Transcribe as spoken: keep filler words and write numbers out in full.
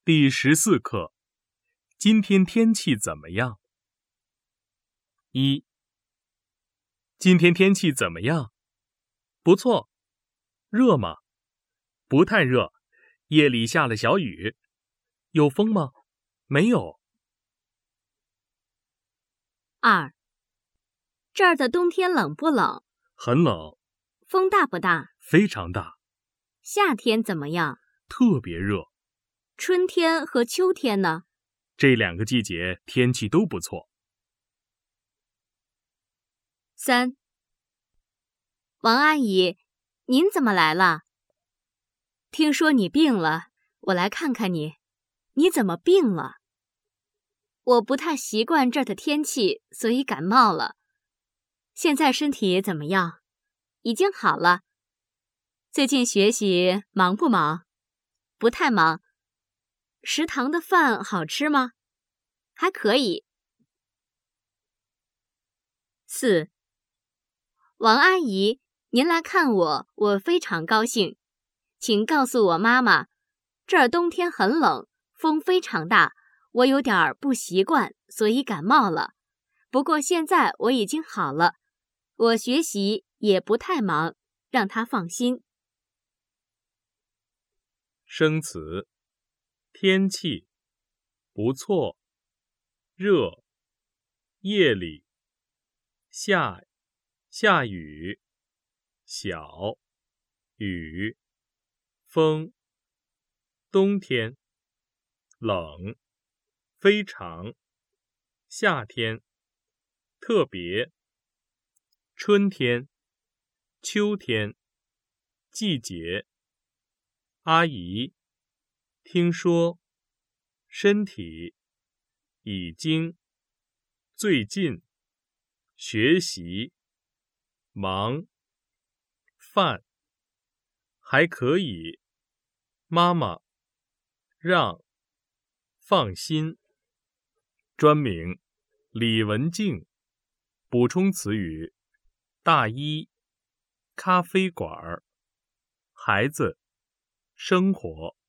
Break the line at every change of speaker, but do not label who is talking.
第十四课，今天天气怎么样？一，今天天气怎么样？不错。热吗？不太热，夜里下了小雨。有风吗？没有。
二，这儿的冬天冷不冷？
很冷。
风大不大？
非常大。
夏天怎么样？
特别热。
春天和秋天呢？
这两个季节天气都不错。
三，王阿姨，您怎么来了？听说你病了，我来看看你。你怎么病了？我不太习惯这儿的天气，所以感冒了。现在身体怎么样？已经好了。最近学习忙不忙？不太忙。食堂的饭好吃吗？还可以。四，王阿姨，您来看我，我非常高兴。请告诉我妈妈，这儿冬天很冷，风非常大，我有点不习惯，所以感冒了。不过现在我已经好了，我学习也不太忙，让她放心。
生词：天气，不错，热，夜里，下，下雨，小，雨，风，冬天，冷，非常，夏天，特别，春天，秋天，季节。阿姨，听说，身体，已经，最近，学习，忙，饭，还可以，妈妈，让，放心。专名，李文静。补充词语，大衣，咖啡馆，孩子，生活。